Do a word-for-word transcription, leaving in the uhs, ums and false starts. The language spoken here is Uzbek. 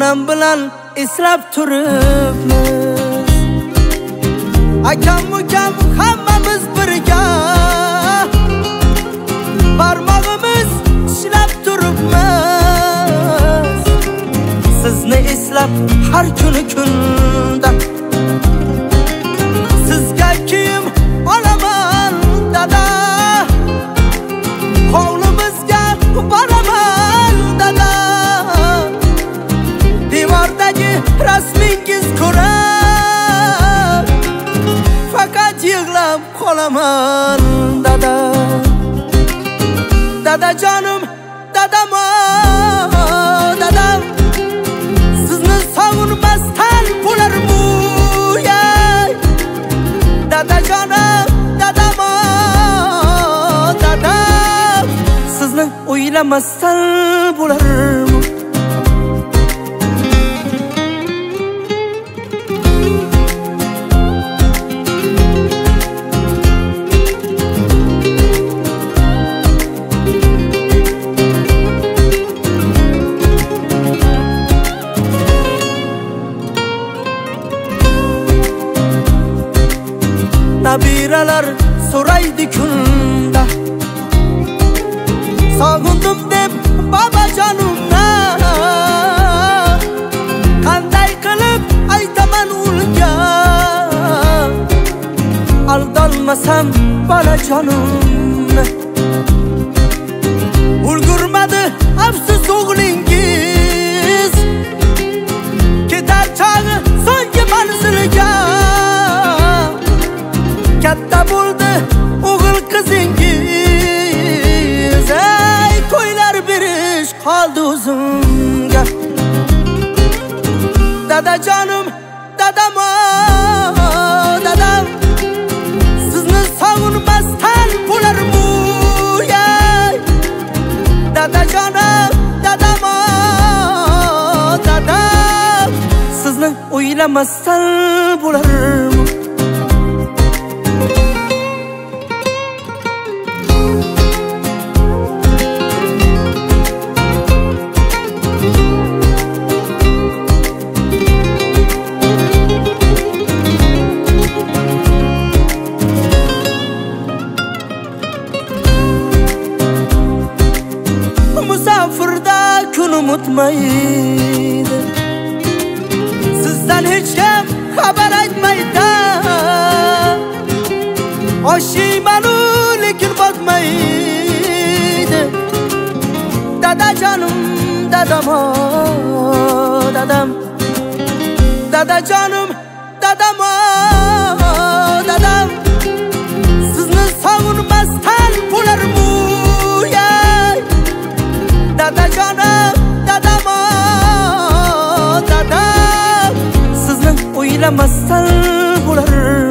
onam bilan eslab turibmiz. Akam ukam hammamiz birga barmog'imiz ishlab turibmiz. Sizni eslab har kuni kunda sizga kiyim olaman dada, hovlimizga boraman dada. Devordagi rasmingiz ko'rib faqat yig'lab qolaman dada. Dada jonim, dadam, dadam, sizni sog'inmasdan bo'larmu? Dada jonim, dadam, dadam, sizni o'ylamasdan bo'larmu? Nabiralar so'raydi kunda, sog'indim deb bobojonimni. Qanday qilib aytaman unga, aldolmasam bolajonimni. Ulgurmadi afsus o'g'lingiz, ketar chog'i so'nggi manzilga. Katta bo'ldi o'g'il qizingiz, ey to'ylar berish qoldi o'zimga. Dada jonim, dadam, dadam, sizni sog'inmasdan bo'larmu? Dada jonim, dadam, dadam, sizni o'ylamasdan bo'larmu? Musafirda kunim o'tmaydi, sizdan hech kim xabar aytmaydi. Oshiymanu lekin botmaydi. Dada jonim, dadam, dadam, dada jonim, dadam, dadam, sizni sog'inmasdan bo'larmu? Dada jonim, dadam, dadam, sizni o'ylamasdan bo'lar.